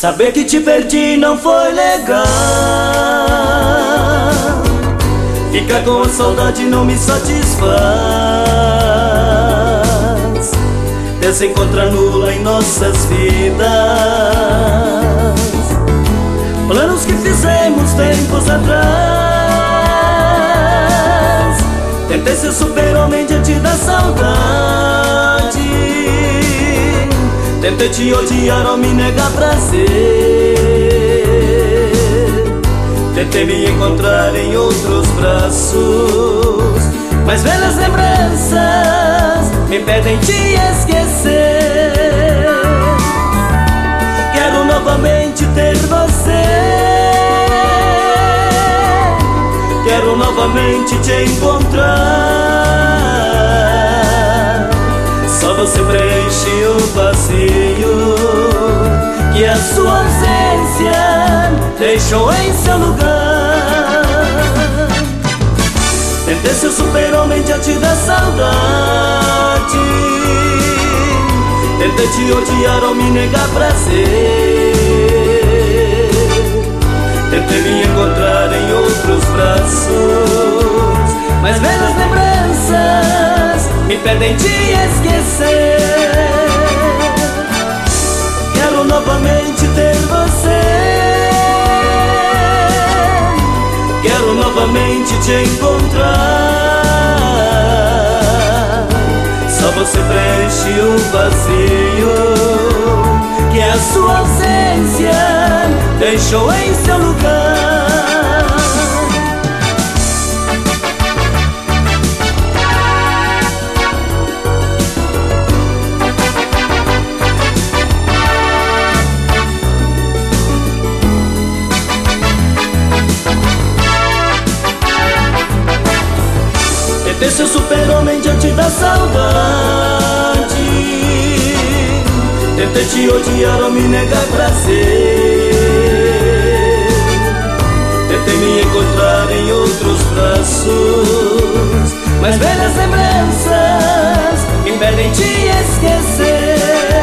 Saber que te perdi não foi legal. Ficar com a saudade não me satisfaz. Pensa em encontrar nula em nossas vidas. Planos que fizemos tempos atrás. Tentei ser super-homem diante da saudade. Tentei te odiar ou me negar prazer. Tentei me encontrar em outros braços, mas velhas lembranças me pedem te esquecer. Quero novamente ter você. Quero novamente te encontrar. Só você preenche o vazio que a sua ausência deixou em seu lugar. Tentei ser super-homem diante da saudade. Tentei te odiar ou me negar prazer. Tentei me encontrar em outros braços, mas velhas lembranças me pedem te esquecer. Quero novamente ter você. Quero novamente te encontrar. Só você preenche o vazio que a sua ausência deixou em seu lugar. Tentei ser super-homem diante da saudade. Tentei te odiar ou me negar prazer. Tentei me encontrar em outros braços, mas velhas lembranças me impedem te esquecer.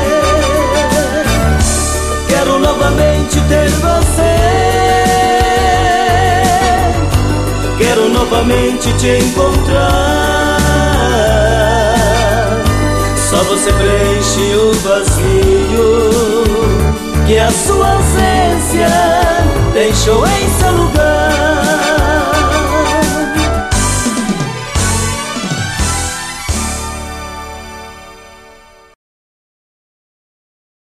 Quero novamente ter você. Quero novamente te encontrar. Só você preenche o vazio que a sua ausência deixou em seu lugar.